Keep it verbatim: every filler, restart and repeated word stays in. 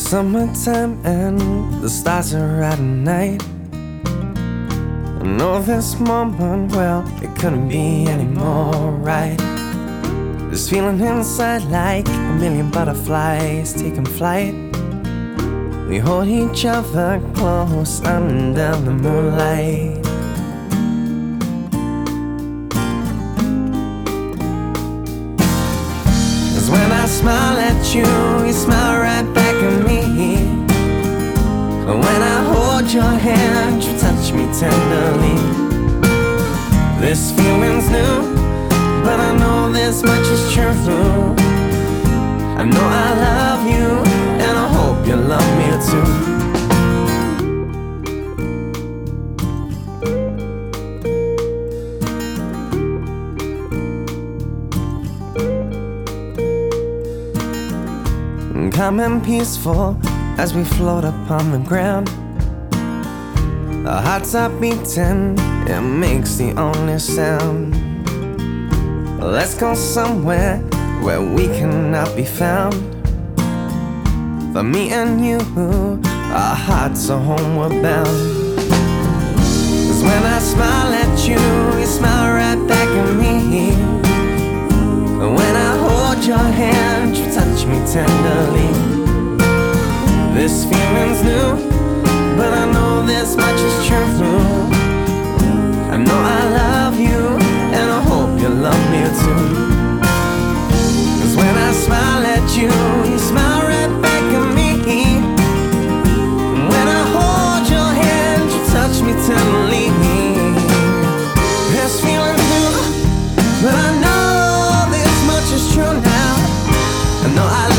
summertime and the stars are out at night. I know this moment, well, it couldn't be any more right. This feeling inside like a million butterflies taking flight. We hold each other close under the moonlight. Cause when I smile at you, you smile right back at me. When I hold your hand, you touch me tenderly. This feeling's new, but I know this much is true. I know I love you, and I hope you love me too. Calm and peaceful as we float upon the ground. Our hearts are beating, it makes the only sound. Let's go somewhere where we cannot be found. For me and you, our hearts are homeward bound. Cause when I smile at you, you smile right back at me. When I hold your hand, you touch me tenderly. This feeling's new, but I know this much is true. I know I love you, and I hope you love me too. Cause when I smile at you, you smile right back at me. When I hold your hand, you touch me tenderly. This feeling's new, but I know this much is true now. I know I